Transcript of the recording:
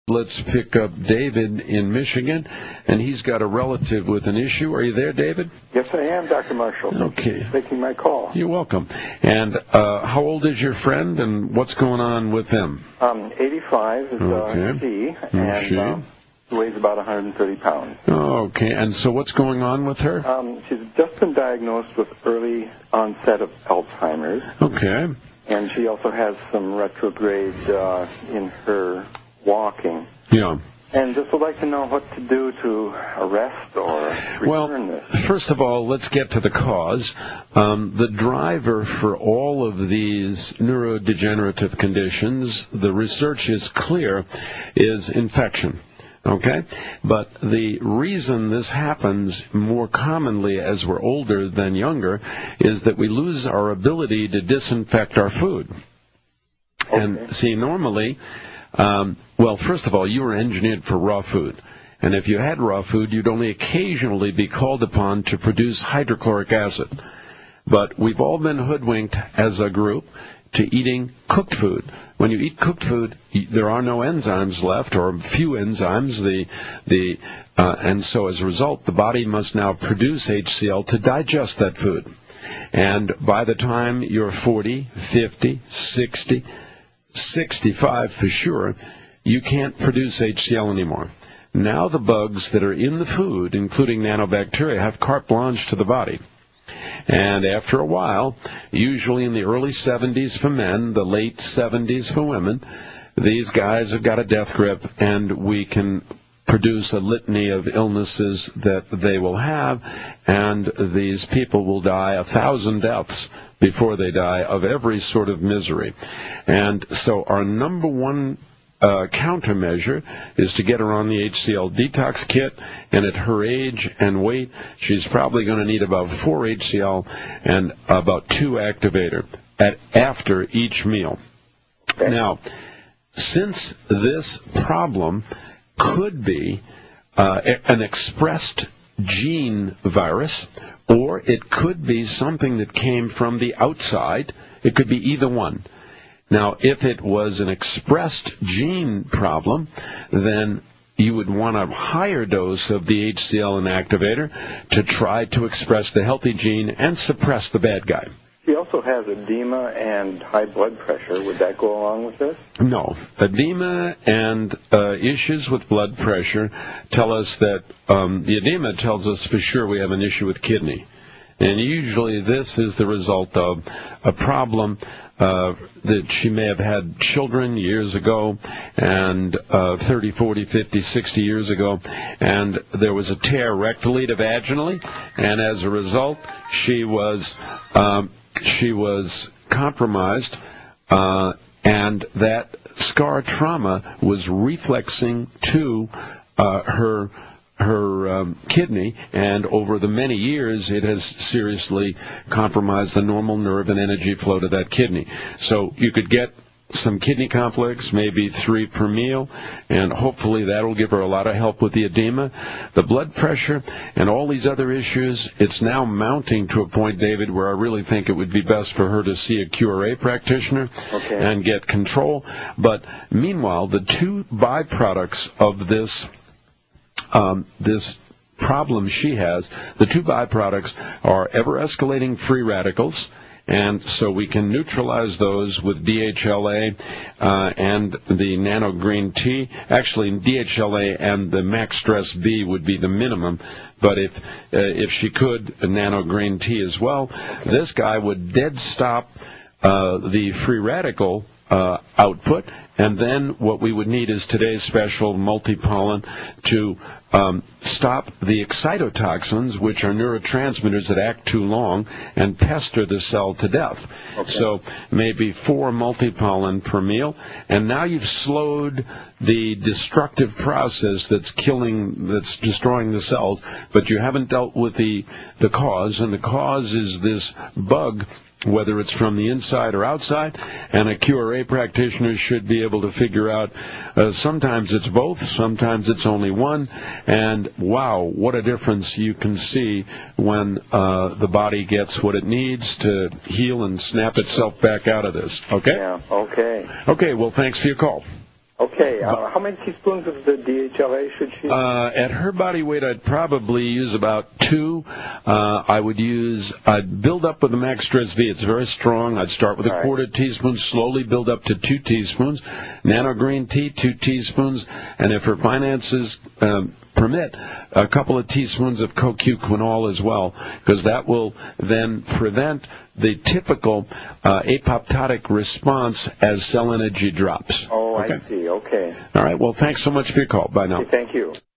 Let's pick up David in Michigan, and he's got a relative with an issue. Are you there, David? Yes, I am, Dr. Marshall. Okay. Thank you for taking my call. You're welcome. And how old is your friend, and what's going on with him? 85 is she, and she weighs about 130 pounds. Okay, and so what's going on with her? She's just been diagnosed with early onset of Alzheimer's. Okay. And she also has some retrograde in her walking. Yeah. And just would like to know what to do to arrest or return this. Well, first of all, let's get to the cause. The driver for all of these neurodegenerative conditions, the research is clear, is infection. Okay? But the reason this happens more commonly as we're older than younger is that we lose our ability to disinfect our food. Okay. And see, normally, well, first of all, you were engineered for raw food. And if you had raw food, you'd only occasionally be called upon to produce hydrochloric acid. But we've all been hoodwinked as a group to eating cooked food. When you eat cooked food, there are no enzymes left, or few enzymes. And so as a result, the body must now produce HCl to digest that food. And by the time you're 40, 50, 60, 65 for sure, you can't produce HCl anymore. Now the bugs that are in the food, including nanobacteria, have carte blanche to the body. And after a while, usually in the early 70s for men, the late 70s for women, these guys have got a death grip, and we can produce a litany of illnesses that they will have, and these people will die 1,000 deaths before they die of every sort of misery. And so our number one countermeasure is to get her on the HCl detox kit, and at her age and weight, she's probably going to need about 4 HCl and about 2 activator after each meal. Okay. Now, since this problem could be an expressed gene virus, or it could be something that came from the outside, it could be either one. Now, if it was an expressed gene problem, then you would want a higher dose of the HCl inactivator to try to express the healthy gene and suppress the bad guy. She also has edema and high blood pressure. Would that go along with this? No. Edema and issues with blood pressure tell us that the edema tells us for sure we have an issue with kidney. And usually this is the result of a problem that she may have had children years ago, and 30, 40, 50, 60 years ago, and there was a tear rectally to vaginally, and as a result, she was compromised, and that scar trauma was reflexing to her kidney, and over the many years it has seriously compromised the normal nerve and energy flow to that kidney. So you could get some kidney complex, maybe 3 per meal, and hopefully that will give her a lot of help with the edema. The blood pressure and all these other issues, it's now mounting to a point, David, where I really think it would be best for her to see a QRA practitioner and get control. But meanwhile, the 2 byproducts of this problem she has, the 2 byproducts are ever-escalating free radicals, and so we can neutralize those with DHLA and the Nano Green Tea. Actually, DHLA and the Max Stress B would be the minimum, but if she could, Nano Green Tea as well, this guy would dead stop the free radical output, and then what we would need is today's special multi-pollen to stop the excitotoxins, which are neurotransmitters that act too long and pester the cell to death. Okay. So maybe 4 multi-pollen per meal, and now you've slowed the destructive process that's destroying the cells, but you haven't dealt with the cause, and the cause is this bug, whether it's from the inside or outside, and a QRA practitioner should be able to figure out sometimes it's both, sometimes it's only one, and wow, what a difference you can see when the body gets what it needs to heal and snap itself back out of this. Okay? Yeah, okay. Okay, well, thanks for your call. Okay. How many teaspoons of the DHLA should she? At her body weight, I'd probably use about 2. I'd build up with the Max Stress V. It's very strong. I'd start with a quarter teaspoon, slowly build up to 2 teaspoons. Nano Green Tea, 2 teaspoons. And if her finances permit, a couple of teaspoons of CoQ Quinol as well, because that will then prevent the typical apoptotic response as cell energy drops. Oh, okay. I see. Okay. All right. Well, thanks so much for your call. Bye now. Okay, thank you.